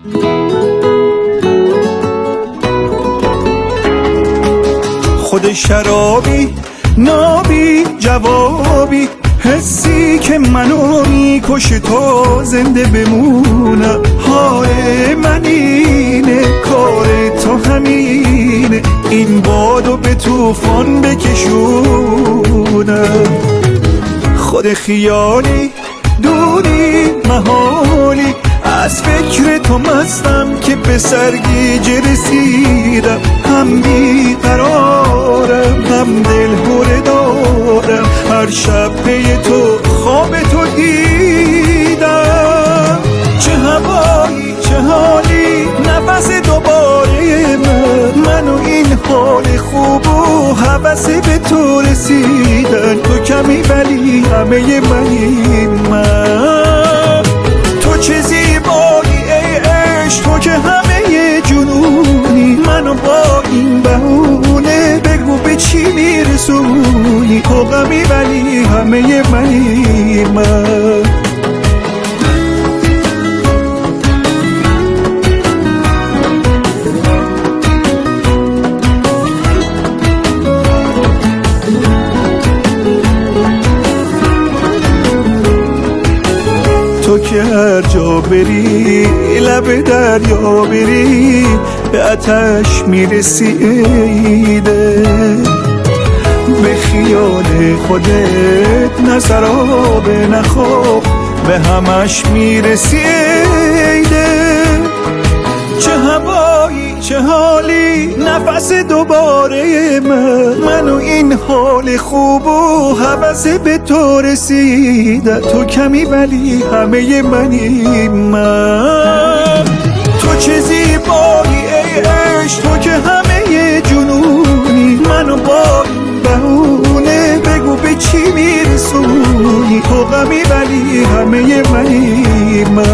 خود شرابی نابی جوابی، حسی که منو میکشه تا زنده بمونم. حال من اینه، کار تو همینه، این بادو به طوفان بکشونم. خود خیالی دونی محالی، از فکر تو مستم که به سرگیجه رسیدم. هم بیقرارم هم دل هره دارم، هر شب پی تو خواب تو دیدم. چه هوایی چه حالی، نفس دوباره من و این حال خوب و هوس به تو رسیدن. تو کمی ولی همه من. تو چه زیبایی ای عشق، تو که همه جنونی، منو با این بهونه بگو به چی میرسونی. تو غمی ولی همه من. تو که هر جا بری لب دریا بری، به آتش میرسی ایده. به خیال خودت نه سرابه نه خواب، به همش میرسی ایده. چه هوایی چه حالی، نفس دوباره من و این حال خوب و هوس به تو رسیده. تو کمی ولی همه من. تو چه زیبایی ای عشق، تو که همه جنونی، منو با این بهونه بگو به چی میرسونی. تو غمی ولی همه من.